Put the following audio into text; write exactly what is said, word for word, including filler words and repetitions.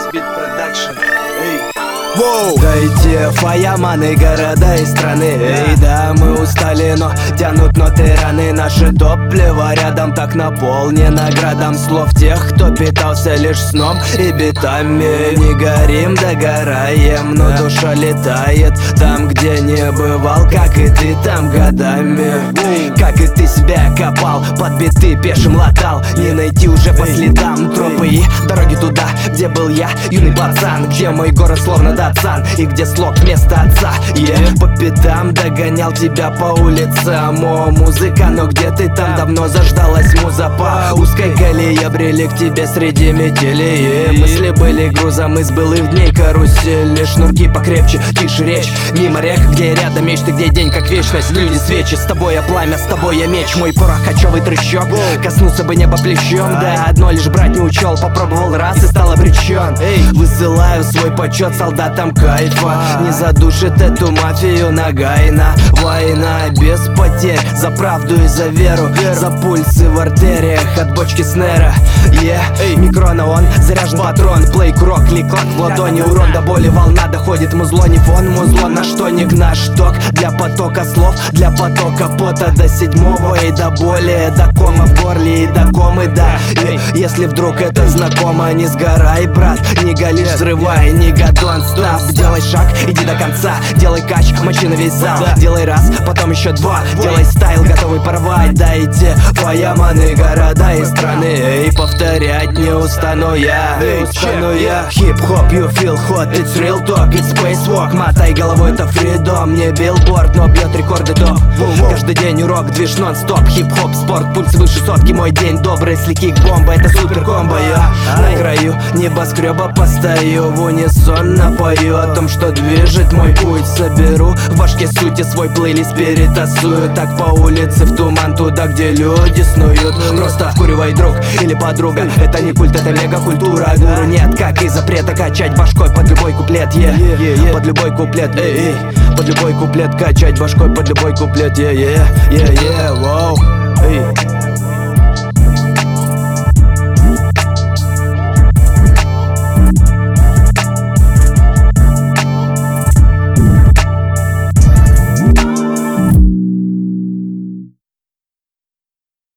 Beat Production. Эй. Воу! Дайте фаяманы, города и страны. Эй, да, мы устали, но тянут ноты раны. Наше топливо рядом так наполнено градом слов тех, кто питался лишь сном и битами. Не горим, догораем, но душа летает там, где не бывал, как и ты там годами. Как и ты себя копал, под биты пешим латал. Не найти уже по следам тропы и дороги туда, где был я, юный пацан. Где мой город словно датсан, и где слог вместо отца. Я по пятам догонял тебя по улицам. О, музыка, но где ты там? Давно заждалась муза по узкой колее. Брели к тебе среди метели, и мысли были грузом из былых дней карусели. Шнурки покрепче, тише речь. Мимо рек, где рядом мечты, где день как вечность. Люди, свечи, с тобой я пламя, с тобой я меч. Мой порох, кочевый трещок, коснулся бы неба плечом. Да, одно лишь брать не учел, попробовал раз и стал обречен. Высылаю свой почет солдатам кайфа. Не задушит эту мафию нагайна. Война без потерь, за правду и за веру, за пульсы в артериях от бочки снера. Yeah. Микрона он, заряжен патрон. Плей, курок, клик-клак в ладони. Урон до боли, волна доходит. Музло не фон, музло на штоник. Наш ток для потока слов, для потока пота до седьмого и до боли, до кома в горле и до комы, да. И если вдруг это знакомо, не сгорай, брат, не галишь, взрывай, не гадон, став. Делай шаг, иди до конца, делай кач, мочи на весь зал. Делай раз, потом еще два, делай стайл, готовый порвать. Дайте фаяманы, города и страны. И повторять не устану я, не устану я. Хип-хоп, you feel hot, it's real talk, it's spacewalk. Мотай головой, это фридом, не билборд, но бьет рекорды топ. Каждый день урок, движ нон-стоп. Хип-хоп, спорт, пульс выше сотки. Мой день добрый, если кик-бомба, это супер комбо. Я на краю небоскреба постою, в унисон напою о том, что движет мой путь. Соберу в башке сути, свой плейлист перетасую. Так по улице в туман, туда, где люди снуют. Просто вкуривай, друг или подруга. Это не культ, это мега-культура. Гуру нет, как и запрета качать башкой под любой куплет, yeah. Yeah, yeah. Под любой куплет, эй, эй. Под любой куплет качать башкой под любой куплет, yeah, yeah, yeah, yeah, wow. Эй.